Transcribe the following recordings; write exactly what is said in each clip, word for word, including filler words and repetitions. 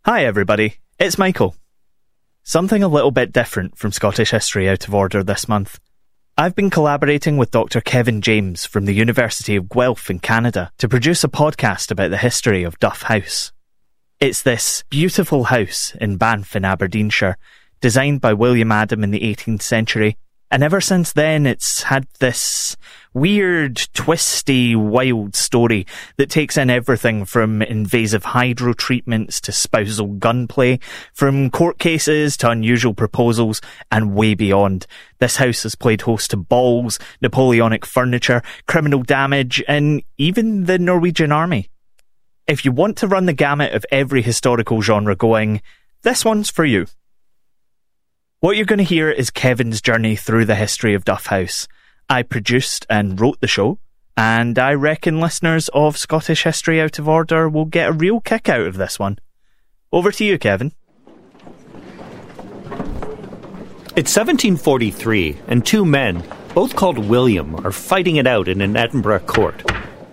Hi everybody, it's Michael. Something a little bit different from Scottish History Out of Order this month. I've been collaborating with Doctor Kevin James from the University of Guelph in Canada to produce a podcast about the history of Duff House. It's this beautiful house in Banff in Aberdeenshire, designed by William Adam in the eighteenth century, and ever since then it's had this weird, twisty, wild story that takes in everything from invasive hydro treatments to spousal gunplay, from court cases to unusual proposals, and way beyond. This house has played host to balls, Napoleonic furniture, criminal damage, and even the Norwegian army. If you want to run the gamut of every historical genre going, this one's for you. What you're going to hear is Kevin's journey through the history of Duff House. I produced and wrote the show, and I reckon listeners of Scottish History Out of Order will get a real kick out of this one. Over to you, Kevin. It's seventeen forty-three, and two men, both called William, are fighting it out in an Edinburgh court.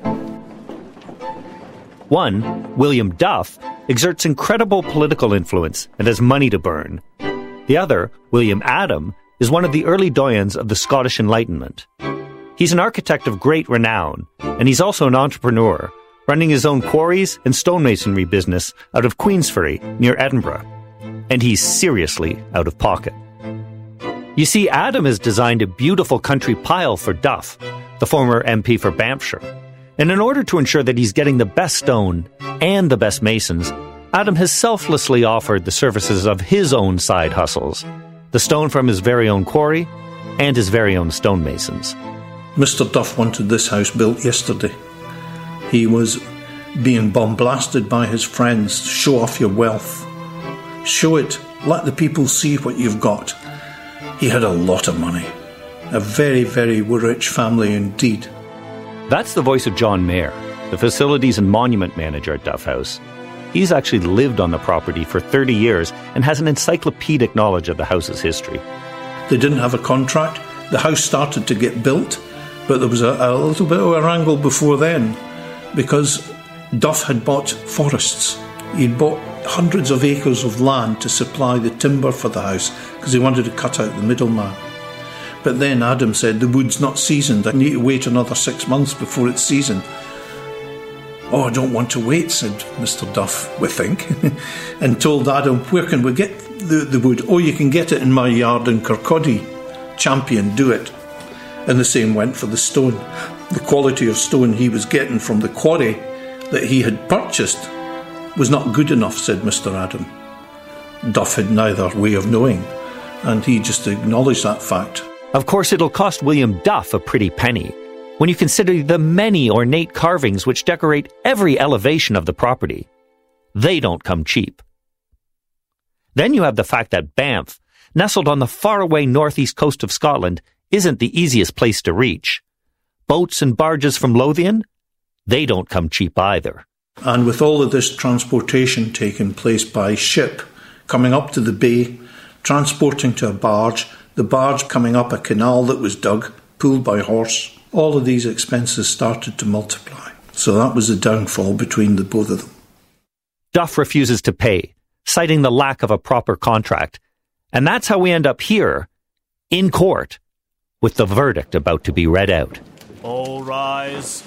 One, William Duff, exerts incredible political influence and has money to burn. The other, William Adam, is one of the early doyens of the Scottish Enlightenment. He's an architect of great renown, and he's also an entrepreneur, running his own quarries and stonemasonry business out of Queensferry, near Edinburgh. And he's seriously out of pocket. You see, Adam has designed a beautiful country pile for Duff, the former M P for Banffshire. And in order to ensure that he's getting the best stone and the best masons, Adam has selflessly offered the services of his own side hustles, the stone from his very own quarry and his very own stonemasons. Mister Duff wanted this house built yesterday. He was being bombasted by his friends. Show off your wealth. Show it. Let the people see what you've got. He had a lot of money. A very, very rich family indeed. That's the voice of John Mayer, the facilities and monument manager at Duff House. He's actually lived on the property for thirty years and has an encyclopedic knowledge of the house's history. They didn't have a contract. The house started to get built, but there was a, a little bit of a wrangle before then because Duff had bought forests. He'd bought hundreds of acres of land to supply the timber for the house because he wanted to cut out the middleman. But then Adam said, the wood's not seasoned. I need to wait another six months before it's seasoned. Oh, I don't want to wait, said Mister Duff, we think, and told Adam, where can we get the, the wood? Oh, you can get it in my yard in Kirkcaldy. Champion, do it. And the same went for the stone. The quality of stone he was getting from the quarry that he had purchased was not good enough, said Mister Adam. Duff had neither way of knowing, and he just acknowledged that fact. Of course, it'll cost William Duff a pretty penny, when you consider the many ornate carvings which decorate every elevation of the property. They don't come cheap. Then you have the fact that Banff, nestled on the faraway northeast coast of Scotland, isn't the easiest place to reach. Boats and barges from Lothian, they don't come cheap either. And with all of this transportation taking place by ship, coming up to the bay, transporting to a barge, the barge coming up a canal that was dug, pulled by horse, all of these expenses started to multiply. So that was the downfall between the both of them. Duff refuses to pay, citing the lack of a proper contract. And that's how we end up here, in court, with the verdict about to be read out. All rise.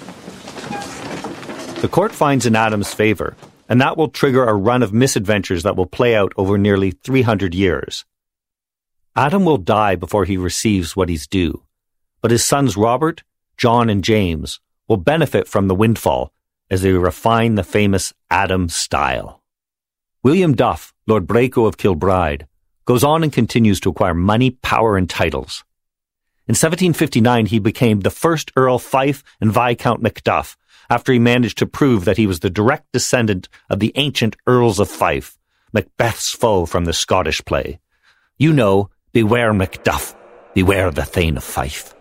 The court finds in Adam's favour, and that will trigger a run of misadventures that will play out over nearly three hundred years. Adam will die before he receives what he's due, but his sons Robert, John and James will benefit from the windfall as they refine the famous Adam style. William Duff, Lord Braco of Kilbride, goes on and continues to acquire money, power and titles. In seventeen fifty-nine, he became the first Earl Fife and Viscount Macduff after he managed to prove that he was the direct descendant of the ancient Earls of Fife, Macbeth's foe from the Scottish play. You know, beware Macduff, beware the Thane of Fife.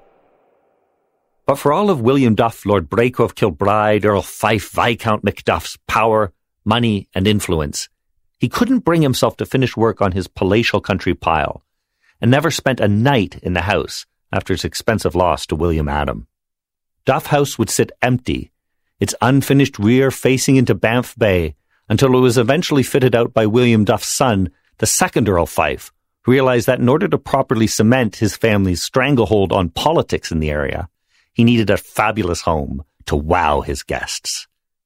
But for all of William Duff, Lord Braco of Kilbride, Earl Fife, Viscount Macduff's power, money, and influence, he couldn't bring himself to finish work on his palatial country pile, and never spent a night in the house after its expensive loss to William Adam. Duff House would sit empty, its unfinished rear facing into Banff Bay, until it was eventually fitted out by William Duff's son, the second Earl Fife, who realized that in order to properly cement his family's stranglehold on politics in the area, he needed a fabulous home to wow his guests.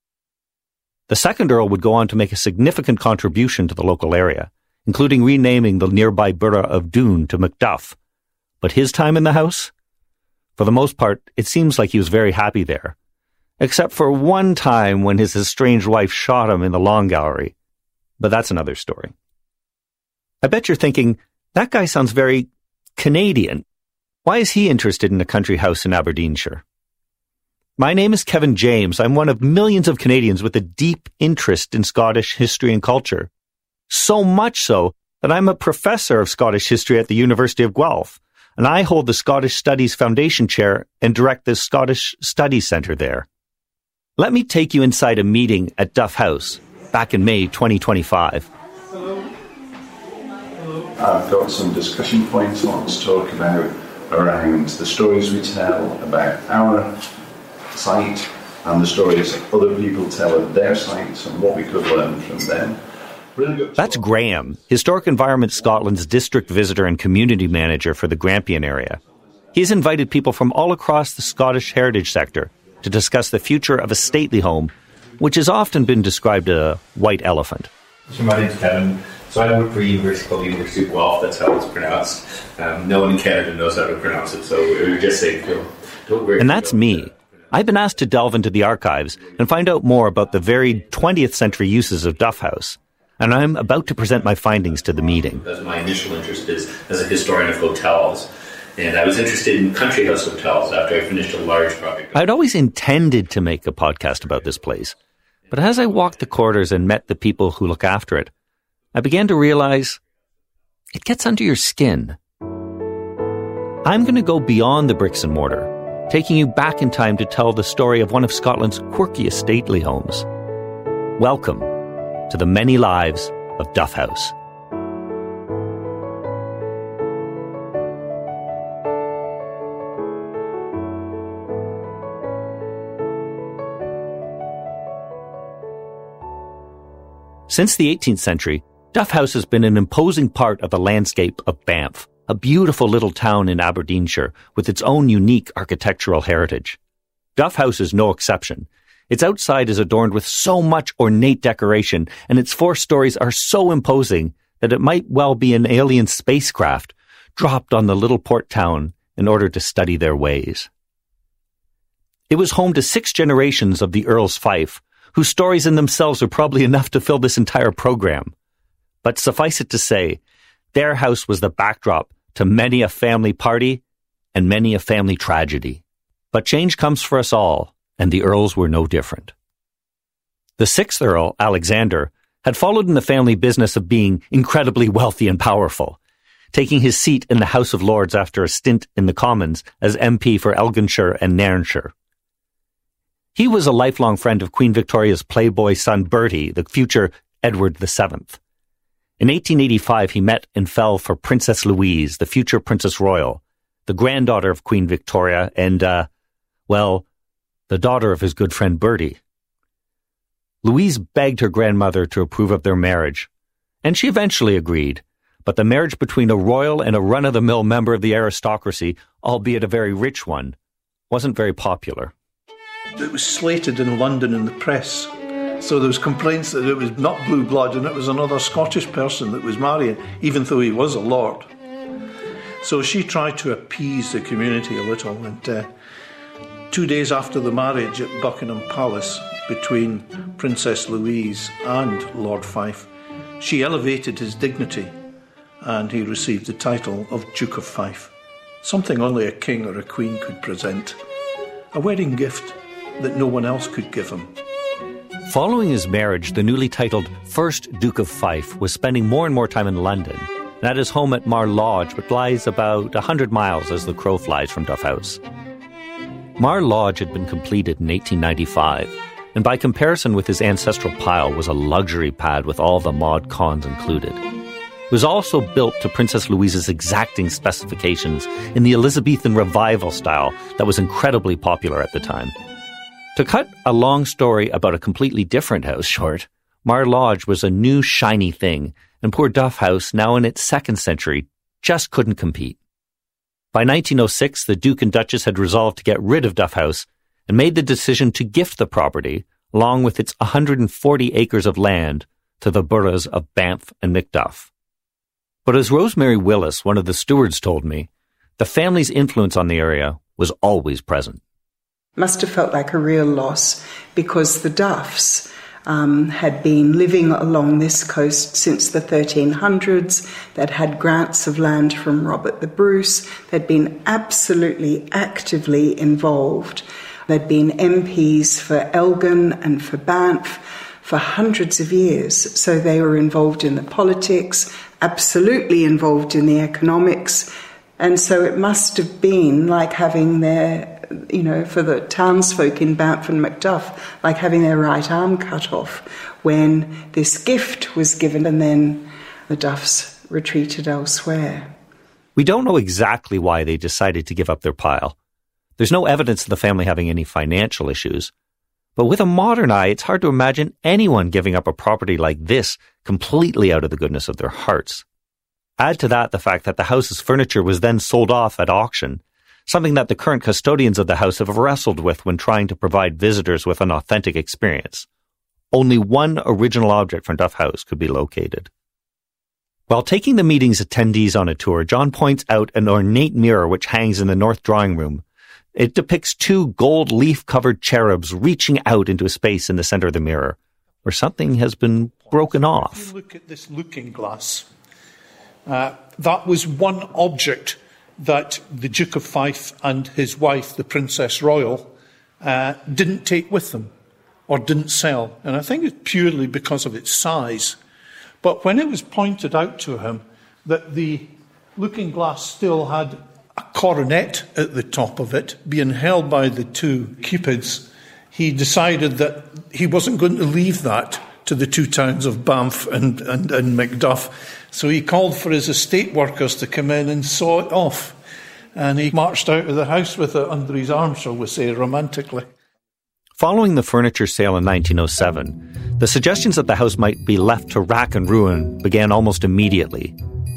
The second Earl would go on to make a significant contribution to the local area, including renaming the nearby borough of Doon to Macduff. But his time in the house? For the most part, it seems like he was very happy there, except for one time when his estranged wife shot him in the Long Gallery. But that's another story. I bet you're thinking, that guy sounds very Canadian. Why is he interested in a country house in Aberdeenshire? My name is Kevin James. I'm one of millions of Canadians with a deep interest in Scottish history and culture. So much so that I'm a professor of Scottish history at the University of Guelph, and I hold the Scottish Studies Foundation Chair and direct the Scottish Studies Centre there. Let me take you inside a meeting at Duff House back in May twenty twenty-five. Hello. Hello. I've got some discussion points I want to talk about around the stories we tell about our site and the stories other people tell of their sites and what we could learn from them. Really good. That's Graham, Historic Environment Scotland's district visitor and community manager for the Grampian area. He's invited people from all across the Scottish heritage sector to discuss the future of a stately home, which has often been described as a white elephant. So my name's Kevin. So I work for University called University of Guelph. That's how it's pronounced. Um, no one in Canada knows how to pronounce it, so we would just say, don't, don't worry. And that's me. I've been asked to delve into the archives and find out more about the varied twentieth century uses of Duff House. And I'm about to present my findings to the meeting. That's my initial interest is as a historian of hotels. And I was interested in country house hotels after I finished a large project. I'd always intended to make a podcast about this place. But as I walked the corridors and met the people who look after it, I began to realize it gets under your skin. I'm going to go beyond the bricks and mortar, taking you back in time to tell the story of one of Scotland's quirkiest stately homes. Welcome to the many lives of Duff House. Since the eighteenth century, Duff House has been an imposing part of the landscape of Banff, a beautiful little town in Aberdeenshire with its own unique architectural heritage. Duff House is no exception. Its outside is adorned with so much ornate decoration, and its four stories are so imposing that it might well be an alien spacecraft dropped on the little port town in order to study their ways. It was home to six generations of the Earls Fife, whose stories in themselves are probably enough to fill this entire program. But suffice it to say, their house was the backdrop to many a family party and many a family tragedy. But change comes for us all, and the Earls were no different. The sixth Earl, Alexander, had followed in the family business of being incredibly wealthy and powerful, taking his seat in the House of Lords after a stint in the Commons as M P for Elginshire and Nairnshire. He was a lifelong friend of Queen Victoria's playboy son Bertie, the future Edward the Seventh. In eighteen eighty-five, he met and fell for Princess Louise, the future Princess Royal, the granddaughter of Queen Victoria and, uh, well, the daughter of his good friend Bertie. Louise begged her grandmother to approve of their marriage, and she eventually agreed, but the marriage between a royal and a run-of-the-mill member of the aristocracy, albeit a very rich one, wasn't very popular. It was slated in London in the press. So there was complaints that it was not blue blood and it was another Scottish person that was marrying, even though he was a lord. So she tried to appease the community a little, and uh, two days after the marriage at Buckingham Palace between Princess Louise and Lord Fife, she elevated his dignity and he received the title of Duke of Fife, something only a king or a queen could present, a wedding gift that no one else could give him. Following his marriage, the newly titled First Duke of Fife was spending more and more time in London, and at his home at Mar Lodge, which lies about one hundred miles as the crow flies from Duff House. Mar Lodge had been completed in eighteen ninety-five, and by comparison with his ancestral pile was a luxury pad with all the mod cons included. It was also built to Princess Louise's exacting specifications in the Elizabethan revival style that was incredibly popular at the time. To cut a long story about a completely different house short, Mar Lodge was a new shiny thing, and poor Duff House, now in its second century, just couldn't compete. By nineteen oh six, the Duke and Duchess had resolved to get rid of Duff House and made the decision to gift the property, along with its one hundred forty acres of land, to the boroughs of Banff and Macduff. But as Rosemary Willis, one of the stewards, told me, the family's influence on the area was always present. Must have felt like a real loss, because the Duffs um, had been living along this coast since the thirteen hundreds. They'd had grants of land from Robert the Bruce. They'd been absolutely actively involved. They'd been M Ps for Elgin and for Banff for hundreds of years. So they were involved in the politics, absolutely involved in the economics. And so it must have been like having their, you know, for the townsfolk in Banff and Macduff, like having their right arm cut off when this gift was given and then the Duffs retreated elsewhere. We don't know exactly why they decided to give up their pile. There's no evidence of the family having any financial issues. But with a modern eye, it's hard to imagine anyone giving up a property like this completely out of the goodness of their hearts. Add to that the fact that the house's furniture was then sold off at auction, something that the current custodians of the house have wrestled with when trying to provide visitors with an authentic experience. Only one original object from Duff House could be located. While taking the meeting's attendees on a tour, John points out an ornate mirror which hangs in the north drawing room. It depicts two gold leaf-covered cherubs reaching out into a space in the center of the mirror, where something has been broken off. If you look at this looking glass, uh, that was one object that the Duke of Fife and his wife, the Princess Royal, uh, didn't take with them or didn't sell. And I think it's purely because of its size. But when it was pointed out to him that the looking glass still had a coronet at the top of it, being held by the two cupids, he decided that he wasn't going to leave that to the two towns of Banff and, and, and Macduff. So he called for his estate workers to come in and saw it off. And he marched out of the house with it under his arm, shall we say, romantically. Following the furniture sale in nineteen oh seven, the suggestions that the house might be left to rack and ruin began almost immediately.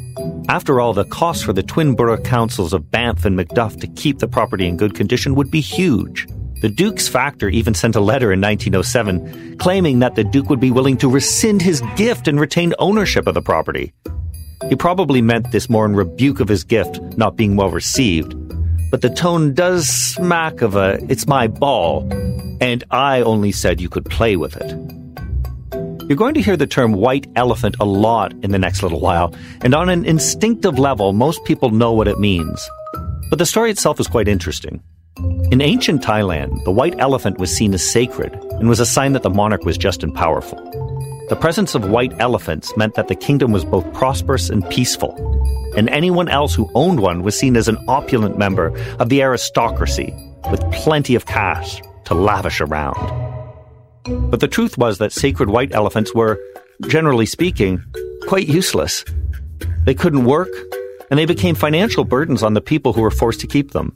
After all, the cost for the twin borough councils of Banff and Macduff to keep the property in good condition would be huge. The Duke's factor even sent a letter in nineteen oh seven claiming that the Duke would be willing to rescind his gift and retain ownership of the property. He probably meant this more in rebuke of his gift not being well received, but the tone does smack of a, it's my ball, and I only said you could play with it. You're going to hear the term white elephant a lot in the next little while, and on an instinctive level, most people know what it means. But the story itself is quite interesting. In ancient Thailand, the white elephant was seen as sacred and was a sign that the monarch was just and powerful. The presence of white elephants meant that the kingdom was both prosperous and peaceful, and anyone else who owned one was seen as an opulent member of the aristocracy with plenty of cash to lavish around. But the truth was that sacred white elephants were, generally speaking, quite useless. They couldn't work, and they became financial burdens on the people who were forced to keep them.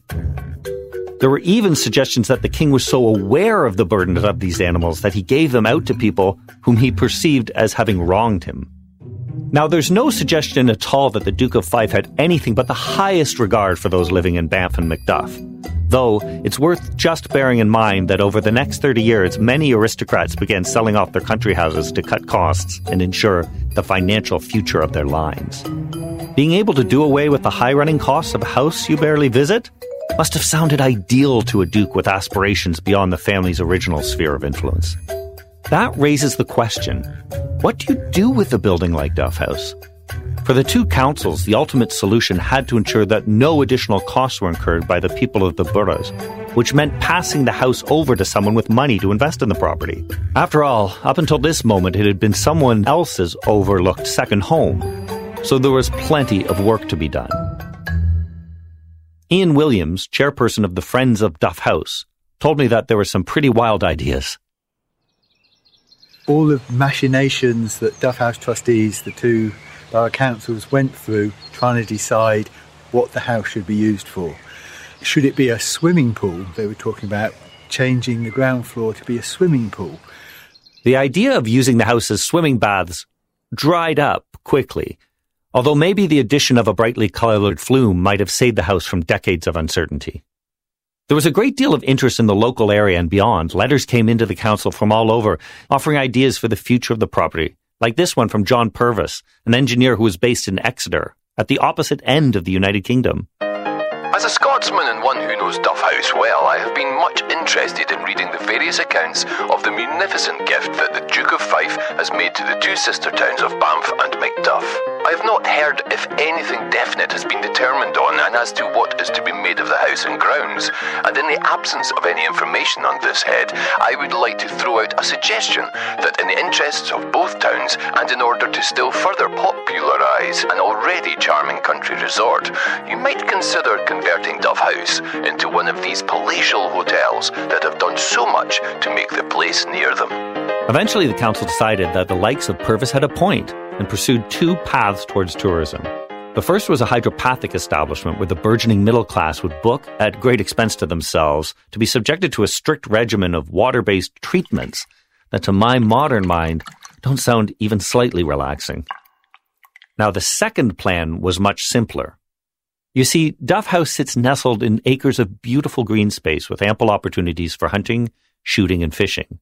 There were even suggestions that the king was so aware of the burden of these animals that he gave them out to people whom he perceived as having wronged him. Now, there's no suggestion at all that the Duke of Fife had anything but the highest regard for those living in Banff and Macduff, though it's worth just bearing in mind that over the next thirty years, many aristocrats began selling off their country houses to cut costs and ensure the financial future of their lines. Being able to do away with the high-running costs of a house you barely visit must have sounded ideal to a duke with aspirations beyond the family's original sphere of influence. That raises the question, what do you do with a building like Duff House? For the two councils, the ultimate solution had to ensure that no additional costs were incurred by the people of the boroughs, which meant passing the house over to someone with money to invest in the property. After all, up until this moment, it had been someone else's overlooked second home, so there was plenty of work to be done. Ian Williams, chairperson of the Friends of Duff House, told me that there were some pretty wild ideas. All the machinations that Duff House trustees, the two borough councils, went through trying to decide what the house should be used for. Should it be a swimming pool? They were talking about changing the ground floor to be a swimming pool. The idea of using the house as swimming baths dried up quickly, although maybe the addition of a brightly coloured flume might have saved the house from decades of uncertainty. There was a great deal of interest in the local area and beyond. Letters came into the council from all over, offering ideas for the future of the property, like this one from John Purvis, an engineer who was based in Exeter, at the opposite end of the United Kingdom. As a Scotsman and one who knows Duff House well, I have been much interested in reading the various accounts of the munificent gift that the Duke of Fife has made to the two sister towns of Banff and Macduff. I have not heard if anything definite has been determined on and as to what is to be made of the house and grounds, and in the absence of any information on this head, I would like to throw out a suggestion that in the interests of both towns and in order to still further popularise an already charming country resort, you might consider converting Duff House into one of these palatial hotels that have done so much to make the place near them. Eventually, the council decided that the likes of Purvis had a point and pursued two paths towards tourism. The first was a hydropathic establishment where the burgeoning middle class would book, at great expense to themselves, to be subjected to a strict regimen of water-based treatments that, to my modern mind, don't sound even slightly relaxing. Now, the second plan was much simpler. You see, Duff House sits nestled in acres of beautiful green space with ample opportunities for hunting, shooting, and fishing.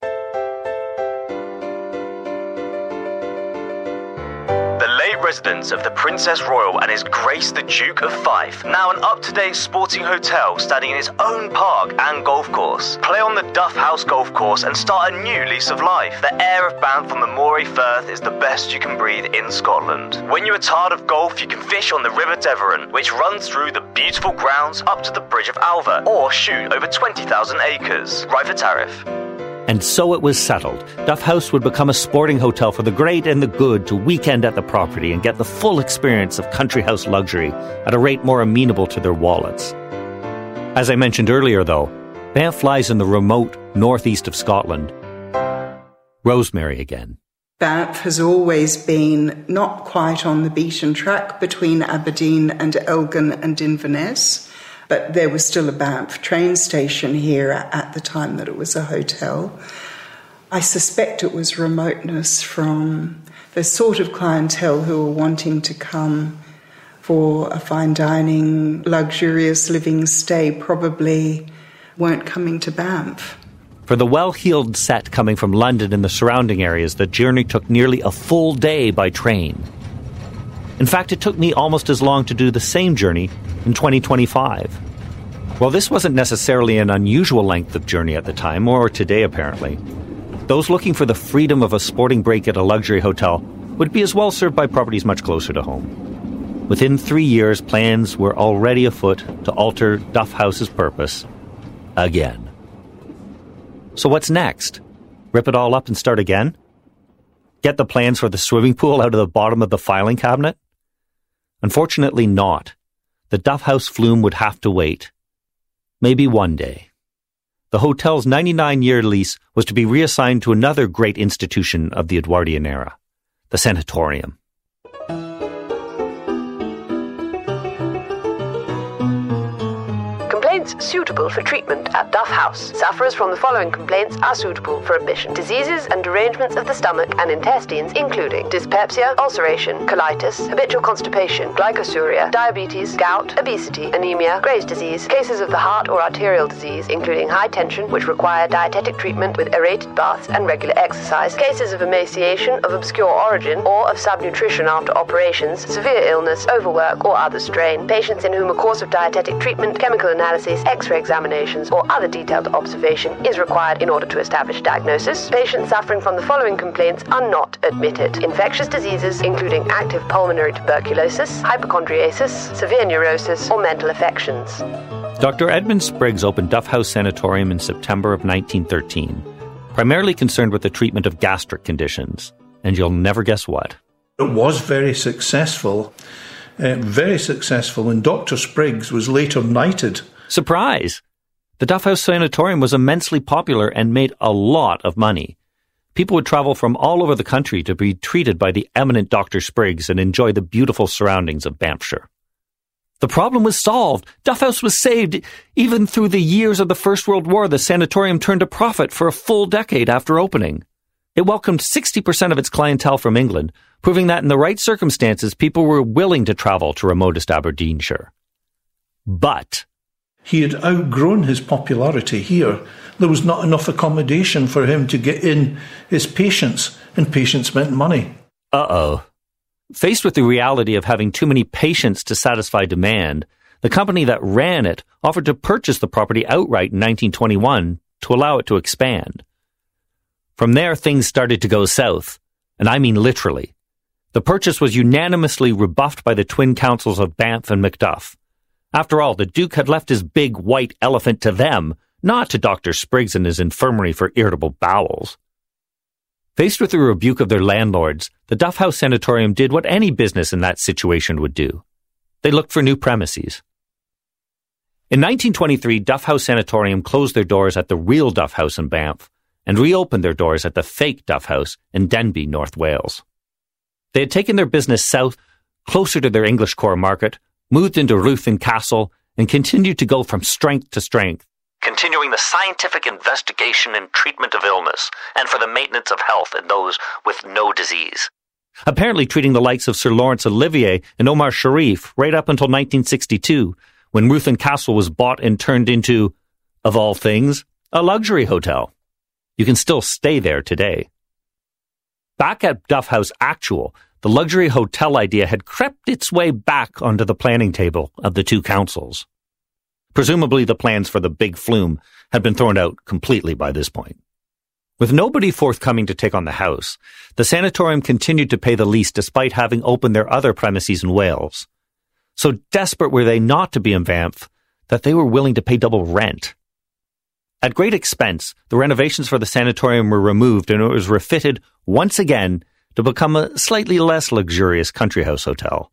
Residence of the Princess Royal and His Grace the Duke of Fife, now an up-to-date sporting hotel standing in its own park and golf course. Play on the Duff House golf course and start a new lease of life. The air of Banff on the Moray Firth is the best you can breathe in Scotland. When you are tired of golf, you can fish on the River Devon, which runs through the beautiful grounds up to the Bridge of Alva, or shoot over twenty thousand acres. Right for tariff. And so it was settled. Duff House would become a sporting hotel for the great and the good to weekend at the property and get the full experience of country house luxury at a rate more amenable to their wallets. As I mentioned earlier, though, Banff lies in the remote northeast of Scotland. Rosemary again. Banff has always been not quite on the beaten track between Aberdeen and Elgin and Inverness. But there was still a Banff train station here at the time that it was a hotel. I suspect it was remoteness from the sort of clientele who were wanting to come for a fine dining, luxurious living stay probably weren't coming to Banff. For the well-heeled set coming from London and the surrounding areas, the journey took nearly a full day by train. In fact, it took me almost as long to do the same journey in twenty twenty-five. Well, this wasn't necessarily an unusual length of journey at the time, or today apparently. Those looking for the freedom of a sporting break at a luxury hotel would be as well served by properties much closer to home. Within three years, plans were already afoot to alter Duff House's purpose again. So what's next? Rip it all up and start again? Get the plans for the swimming pool out of the bottom of the filing cabinet? Unfortunately not. The Duff House flume would have to wait. Maybe one day. The hotel's ninety-nine-year lease was to be reassigned to another great institution of the Edwardian era, the sanatorium. Complaints suitable for treatment at Duff House. Sufferers from the following complaints are suitable for admission. Diseases and derangements of the stomach and intestines, including dyspepsia, ulceration, colitis, habitual constipation, glycosuria, diabetes, gout, obesity, anemia, Graves' disease, cases of the heart or arterial disease, including high tension, which require dietetic treatment with aerated baths and regular exercise, cases of emaciation of obscure origin or of subnutrition after operations, severe illness, overwork, or other strain, patients in whom a course of dietetic treatment, chemical analysis, X-ray examinations, or other detailed observation is required in order to establish diagnosis. Patients suffering from the following complaints are not admitted: infectious diseases, including active pulmonary tuberculosis, hypochondriasis, severe neurosis, or mental affections. Doctor Edmund Spriggs opened Duff House Sanatorium in September of nineteen thirteen, primarily concerned with the treatment of gastric conditions. And you'll never guess what. It was very successful, uh, very successful, and Doctor Spriggs was later knighted. Surprise! The Duff House Sanatorium was immensely popular and made a lot of money. People would travel from all over the country to be treated by the eminent Doctor Spriggs and enjoy the beautiful surroundings of Banffshire. The problem was solved. Duff House was saved. Even through the years of the First World War, the sanatorium turned a profit for a full decade after opening. It welcomed sixty percent of its clientele from England, proving that in the right circumstances, people were willing to travel to remotest Aberdeenshire. But he had outgrown his popularity here. There was not enough accommodation for him to get in his patients, and patients meant money. Uh-oh. Faced with the reality of having too many patients to satisfy demand, the company that ran it offered to purchase the property outright in nineteen twenty-one to allow it to expand. From there, things started to go south, and I mean literally. The purchase was unanimously rebuffed by the twin councils of Banff and Macduff. After all, the Duke had left his big white elephant to them, not to Doctor Spriggs and his infirmary for irritable bowels. Faced with the rebuke of their landlords, the Duff House Sanatorium did what any business in that situation would do. They looked for new premises. In nineteen twenty-three, Duff House Sanatorium closed their doors at the real Duff House in Banff and reopened their doors at the fake Duff House in Denbigh, North Wales. They had taken their business south, closer to their English core market, moved into Ruthin Castle, and continued to go from strength to strength, continuing the scientific investigation and treatment of illness, and for the maintenance of health in those with no disease. Apparently treating the likes of Sir Laurence Olivier and Omar Sharif right up until nineteen sixty-two, when Ruthin Castle was bought and turned into, of all things, a luxury hotel. You can still stay there today. Back at Duff House Actual, the luxury hotel idea had crept its way back onto the planning table of the two councils. Presumably the plans for the big flume had been thrown out completely by this point. With nobody forthcoming to take on the house, the sanatorium continued to pay the lease despite having opened their other premises in Wales. So desperate were they not to be in Banff that they were willing to pay double rent. At great expense, the renovations for the sanatorium were removed and it was refitted once again to become a slightly less luxurious country house hotel.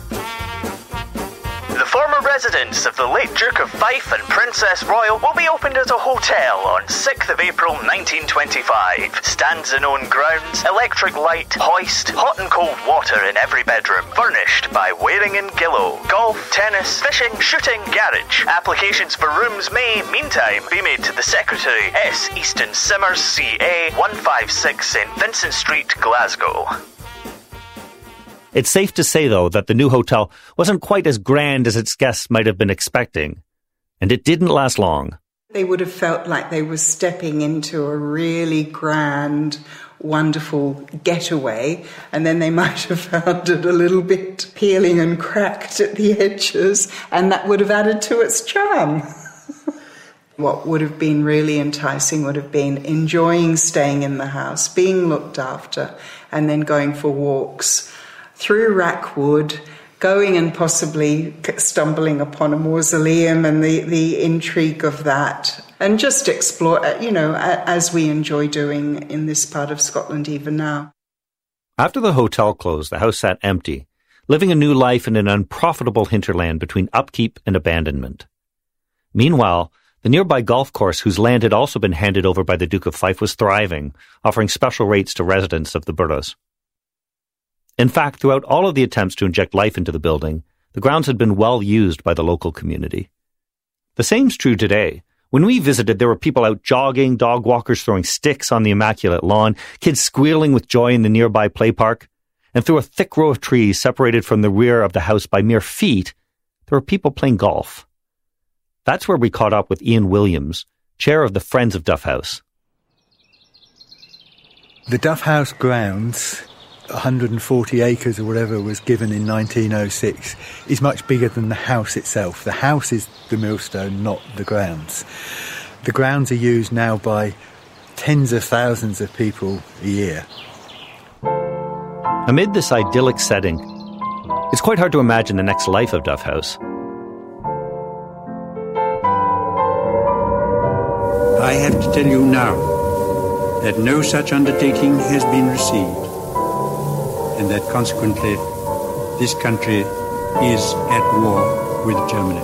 The former residence of the late Duke of Fife and Princess Royal will be opened as a hotel on sixth of April nineteen twenty-five. Stands in own grounds, electric light, hoist, hot and cold water in every bedroom. Furnished by Waring and Gillow. Golf, tennis, fishing, shooting, garage. Applications for rooms may, meantime, be made to the Secretary, S. Easton Simmers, C A, one fifty-six St Vincent Street, Glasgow. It's safe to say, though, that the new hotel wasn't quite as grand as its guests might have been expecting, and it didn't last long. They would have felt like they were stepping into a really grand, wonderful getaway, and then they might have found it a little bit peeling and cracked at the edges, and that would have added to its charm. What would have been really enticing would have been enjoying staying in the house, being looked after, and then going for walks through Rackwood, going and possibly stumbling upon a mausoleum and the, the intrigue of that, and just explore, you know, as we enjoy doing in this part of Scotland even now. After the hotel closed, the house sat empty, living a new life in an unprofitable hinterland between upkeep and abandonment. Meanwhile, the nearby golf course, whose land had also been handed over by the Duke of Fife, was thriving, offering special rates to residents of the boroughs. In fact, throughout all of the attempts to inject life into the building, the grounds had been well used by the local community. The same's true today. When we visited, there were people out jogging, dog walkers throwing sticks on the immaculate lawn, kids squealing with joy in the nearby play park, and through a thick row of trees separated from the rear of the house by mere feet, there were people playing golf. That's where we caught up with Ian Williams, chair of the Friends of Duff House. The Duff House grounds, one hundred forty acres or whatever, was given in nineteen oh six, is much bigger than the house itself. The house is the millstone, not the grounds. The grounds are used now by tens of thousands of people a year. Amid this idyllic setting, it's quite hard to imagine the next life of Duff House. I have to tell you now that no such undertaking has been received, and that consequently this country is at war with Germany.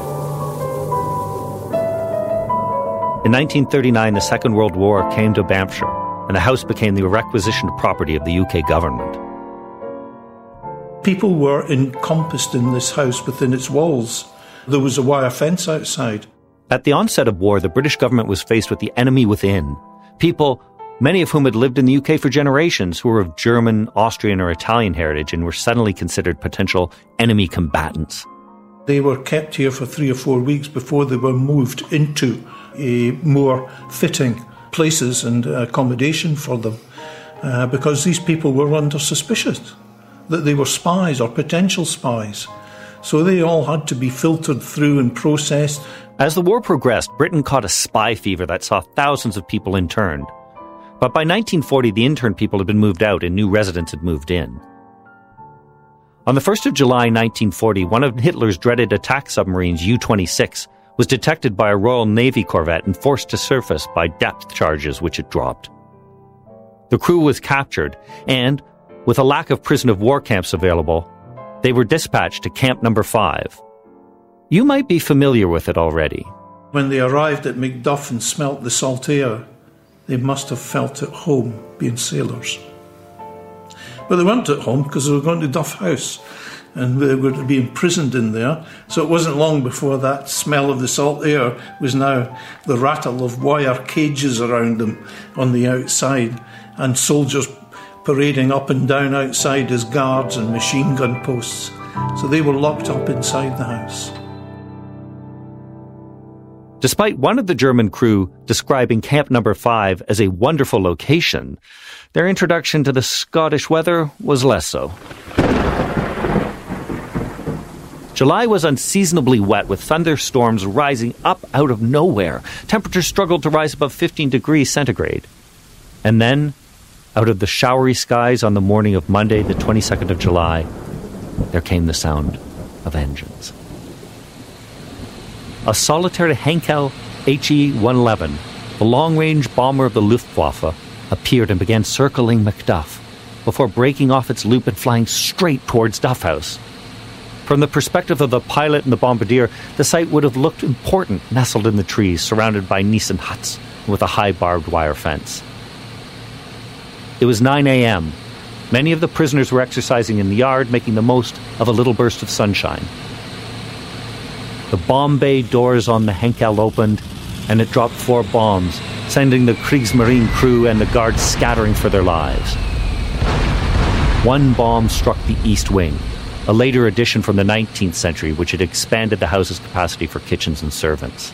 In nineteen thirty-nine, the Second World War came to Banffshire, and the house became the requisitioned property of the U K government. People were encompassed in this house within its walls. There was a wire fence outside. At the onset of war, the British government was faced with the enemy within, people many of whom had lived in the U K for generations, who were of German, Austrian or Italian heritage and were suddenly considered potential enemy combatants. They were kept here for three or four weeks before they were moved into a more fitting places and accommodation for them, uh, because these people were under suspicion that they were spies or potential spies. So they all had to be filtered through and processed. As the war progressed, Britain caught a spy fever that saw thousands of people interned. But by nineteen forty, the interned people had been moved out and new residents had moved in. On the first of July nineteen forty, one of Hitler's dreaded attack submarines, U twenty-six, was detected by a Royal Navy corvette and forced to surface by depth charges which it dropped. The crew was captured and, with a lack of prisoner of war camps available, they were dispatched to Camp Number five. You might be familiar with it already. When they arrived at Macduff and smelt the salt air, they must have felt at home being sailors. But they weren't at home because they were going to Duff House and they were to be imprisoned in there. So it wasn't long before that smell of the salt air was now the rattle of wire cages around them on the outside and soldiers parading up and down outside as guards and machine gun posts. So they were locked up inside the house. Despite one of the German crew describing Camp Number five as a wonderful location, their introduction to the Scottish weather was less so. July was unseasonably wet, with thunderstorms rising up out of nowhere. Temperatures struggled to rise above fifteen degrees centigrade. And then, out of the showery skies on the morning of Monday, the twenty-second of July, there came the sound of engines. A solitary Heinkel H E one eleven, the long-range bomber of the Luftwaffe, appeared and began circling Macduff before breaking off its loop and flying straight towards Duff House. From the perspective of the pilot and the bombardier, the site would have looked important, nestled in the trees, surrounded by Nissen huts with a high barbed wire fence. It was nine a.m. Many of the prisoners were exercising in the yard, making the most of a little burst of sunshine. The bomb bay doors on the Heinkel opened, and it dropped four bombs, sending the Kriegsmarine crew and the guards scattering for their lives. One bomb struck the east wing, a later addition from the nineteenth century, which had expanded the house's capacity for kitchens and servants.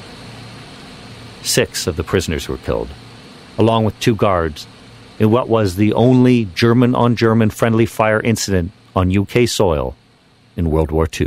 Six of the prisoners were killed, along with two guards, in what was the only German-on-German friendly fire incident on U K soil in World War Two.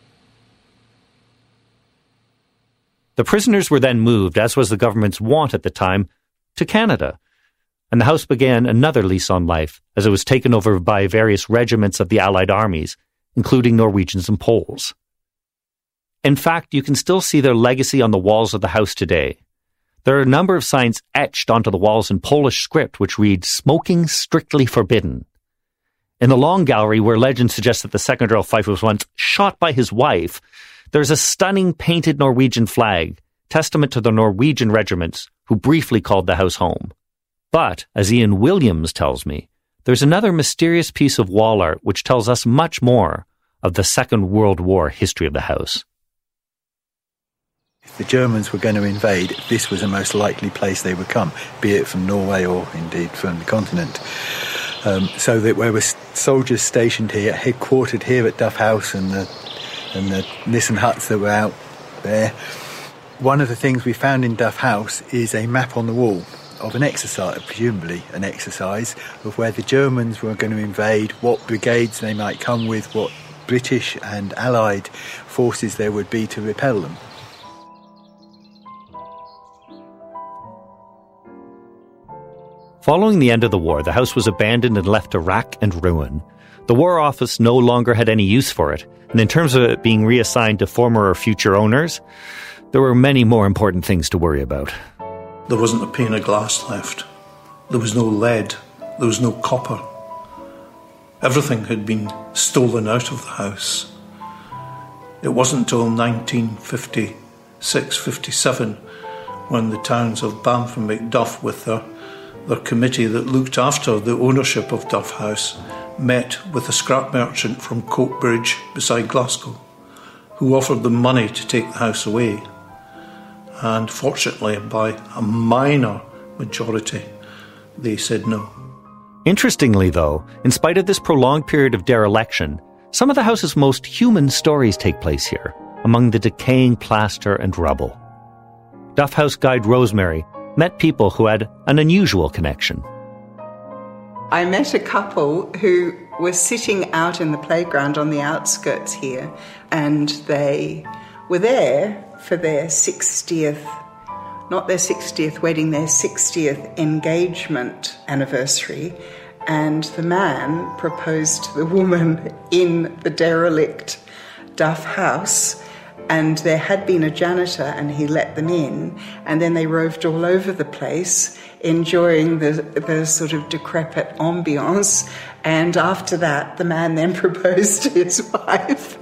The prisoners were then moved, as was the government's wont at the time, to Canada, and the house began another lease on life as it was taken over by various regiments of the Allied armies, including Norwegians and Poles. In fact, you can still see their legacy on the walls of the house today. There are a number of signs etched onto the walls in Polish script which read, "Smoking strictly forbidden." In the long gallery, where legend suggests that the second Earl Fife was once shot by his wife, there's a stunning painted Norwegian flag, testament to the Norwegian regiments who briefly called the house home. But, as Ian Williams tells me, there's another mysterious piece of wall art which tells us much more of the Second World War history of the house. If the Germans were going to invade, this was the most likely place they would come, be it from Norway or indeed from the continent. Um, so that there were soldiers stationed here, headquartered here at Duff House, and the and the Nissen huts that were out there. One of the things we found in Duff House is a map on the wall of an exercise, presumably an exercise, of where the Germans were going to invade, what brigades they might come with, what British and Allied forces there would be to repel them. Following the end of the war, the house was abandoned and left to rack and ruin. The War Office no longer had any use for it, and in terms of it being reassigned to former or future owners, there were many more important things to worry about. There wasn't a pane of glass left. There was no lead. There was no copper. Everything had been stolen out of the house. It wasn't until nineteen fifty-six fifty-seven when the towns of Banff and Macduff, with their, their committee that looked after the ownership of Duff House, met with a scrap merchant from Coatbridge beside Glasgow, who offered them money to take the house away. And fortunately, by a minor majority, they said no. Interestingly, though, in spite of this prolonged period of dereliction, some of the house's most human stories take place here, among the decaying plaster and rubble. Duff House guide Rosemary met people who had an unusual connection. I met a couple who were sitting out in the playground on the outskirts here, and they were there for their sixtieth, not their sixtieth wedding, their sixtieth engagement anniversary, and the man proposed to the woman in the derelict Duff House, and there had been a janitor and he let them in, and then they roved all over the place enjoying the, the sort of decrepit ambience, and after that the man then proposed to his wife.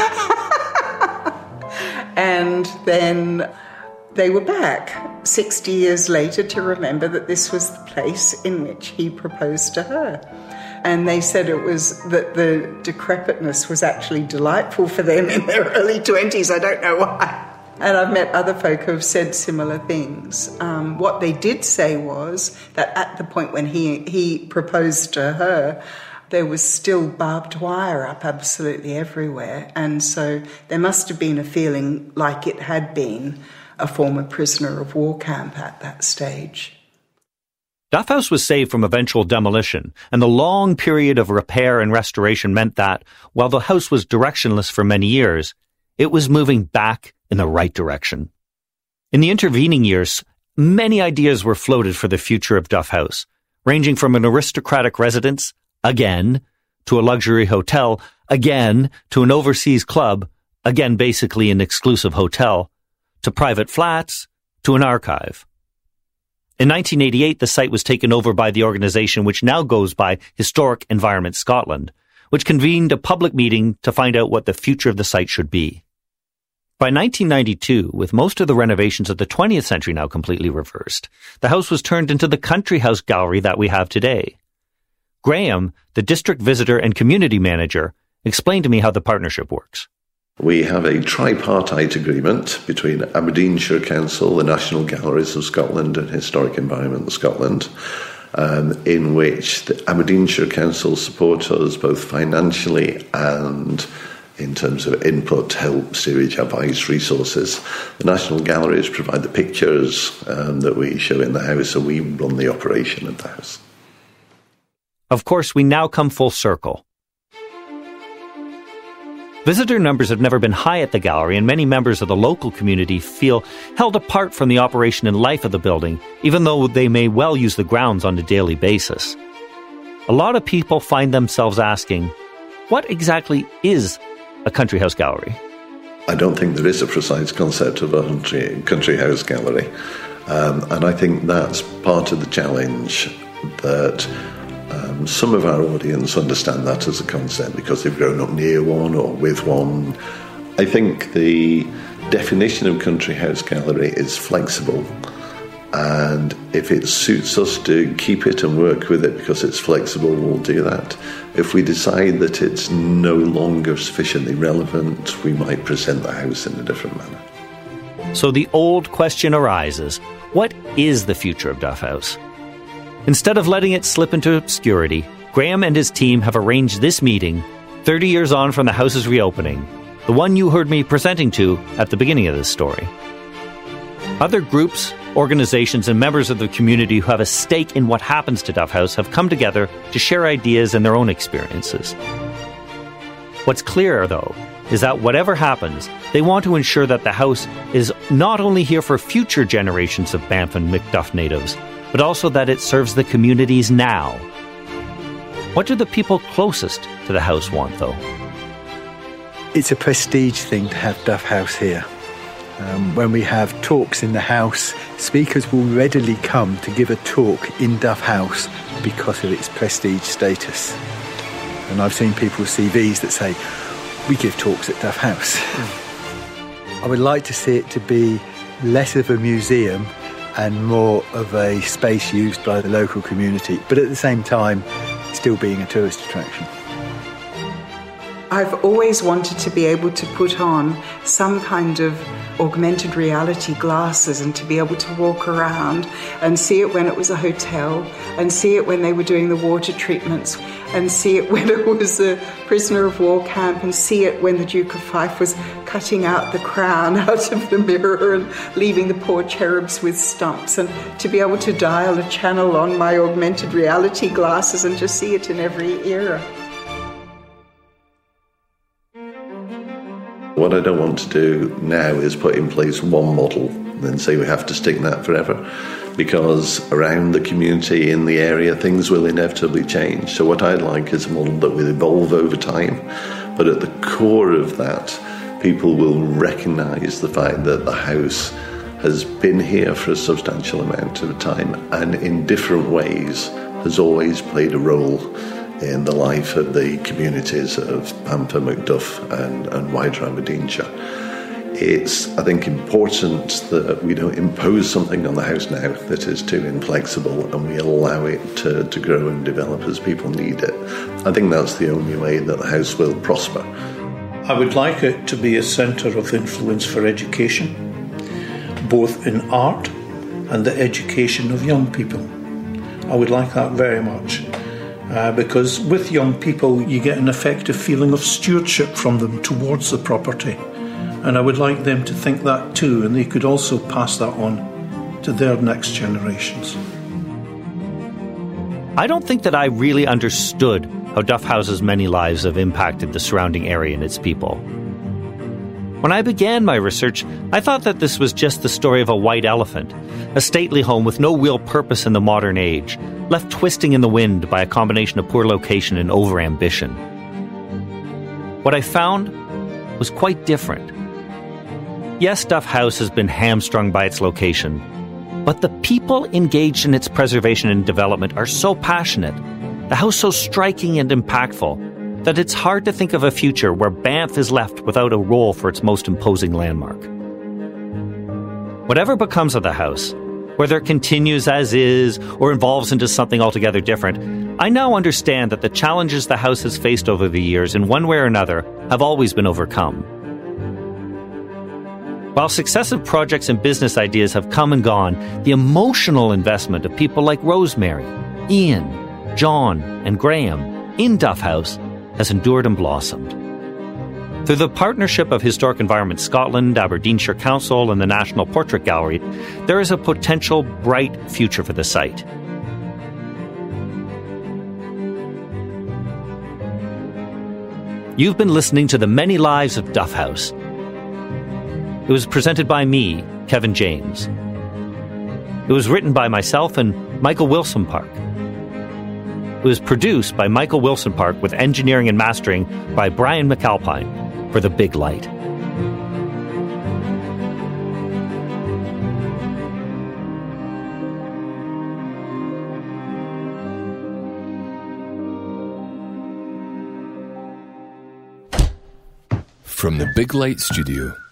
And then they were back sixty years later to remember that this was the place in which he proposed to her. And they said it was that the decrepitness was actually delightful for them in their early twenties. I don't know why. And I've met other folk who have said similar things. Um, what they did say was that at the point when he, he proposed to her, there was still barbed wire up absolutely everywhere. And so there must have been a feeling like it had been a former prisoner of war camp at that stage. Duff House was saved from eventual demolition, and the long period of repair and restoration meant that, while the house was directionless for many years, it was moving back in the right direction. In the intervening years, many ideas were floated for the future of Duff House, ranging from an aristocratic residence, again, to a luxury hotel, again, to an overseas club, again basically an exclusive hotel, to private flats, to an archive. In nineteen eighty-eight, the site was taken over by the organisation which now goes by Historic Environment Scotland, which convened a public meeting to find out what the future of the site should be. By nineteen ninety-two, with most of the renovations of the twentieth century now completely reversed, the house was turned into the Country House Gallery that we have today. Graham, the district visitor and community manager, explained to me how the partnership works. We have a tripartite agreement between Aberdeenshire Council, the National Galleries of Scotland and Historic Environment Scotland, um, in which the Aberdeenshire Council support us both financially and in terms of input, help, steerage, advice, resources. The National Galleries provide the pictures um, that we show in the house, so we run the operation of the house. Of course, we now come full circle. Visitor numbers have never been high at the gallery, and many members of the local community feel held apart from the operation and life of the building, even though they may well use the grounds on a daily basis. A lot of people find themselves asking, what exactly is a country house gallery? I don't think there is a precise concept of a country, country house gallery. Um, and I think that's part of the challenge, that Um, some of our audience understand that as a concept because they've grown up near one or with one. I think the definition of country house gallery is flexible, and if it suits us to keep it and work with it because it's flexible, we'll do that. If we decide that it's no longer sufficiently relevant, we might present the house in a different manner. So the old question arises, what is the future of Duff House? Instead of letting it slip into obscurity, Graham and his team have arranged this meeting, thirty years on from the house's reopening, the one you heard me presenting to at the beginning of this story. Other groups, organizations, and members of the community who have a stake in what happens to Duff House have come together to share ideas and their own experiences. What's clear, though, is that whatever happens, they want to ensure that the house is not only here for future generations of Banff and Macduff natives, but also that it serves the communities now. What do the people closest to the house want, though? It's a prestige thing to have Duff House here. Um, when we have talks in the house, speakers will readily come to give a talk in Duff House because of its prestige status. And I've seen people's C Vs that say, we give talks at Duff House. Mm. I would like to see it to be less of a museum and more of a space used by the local community, but at the same time, still being a tourist attraction. I've always wanted to be able to put on some kind of augmented reality glasses and to be able to walk around and see it when it was a hotel and see it when they were doing the water treatments and see it when it was a prisoner of war camp and see it when the Duke of Fife was cutting out the crown out of the mirror and leaving the poor cherubs with stumps, and to be able to dial a channel on my augmented reality glasses and just see it in every era. What I don't want to do now is put in place one model and then say we have to stick that forever, because around the community in the area things will inevitably change. So what I'd like is a model that will evolve over time, but at the core of that people will recognise the fact that the house has been here for a substantial amount of time and in different ways has always played a role in the life of the communities of Bamford, Macduff and, and wider Aberdeenshire. It's, I think, important that we don't impose something on the house now that is too inflexible and we allow it to, to grow and develop as people need it. I think that's the only way that the house will prosper. I would like it to be a centre of influence for education, both in art and the education of young people. I would like that very much. Uh, because with young people you get an effective feeling of stewardship from them towards the property, and I would like them to think that too, and they could also pass that on to their next generations. I don't think that I really understood how Duff House's many lives have impacted the surrounding area and its people. When I began my research, I thought that this was just the story of a white elephant, a stately home with no real purpose in the modern age, left twisting in the wind by a combination of poor location and overambition. What I found was quite different. Yes, Duff House has been hamstrung by its location, but the people engaged in its preservation and development are so passionate, the house so striking and impactful, that it's hard to think of a future where Banff is left without a role for its most imposing landmark. Whatever becomes of the house, whether it continues as is or evolves into something altogether different, I now understand that the challenges the house has faced over the years in one way or another have always been overcome. While successive projects and business ideas have come and gone, the emotional investment of people like Rosemary, Ian, John, and Graham in Duff House has endured and blossomed. Through the partnership of Historic Environment Scotland, Aberdeenshire Council, and the National Portrait Gallery, there is a potential bright future for the site. You've been listening to The Many Lives of Duff House. It was presented by me, Kevin James. It was written by myself and Michael Wilson Park. It was produced by Michael Wilson Park with engineering and mastering by Brian McAlpine for The Big Light. From the Big Light Studio.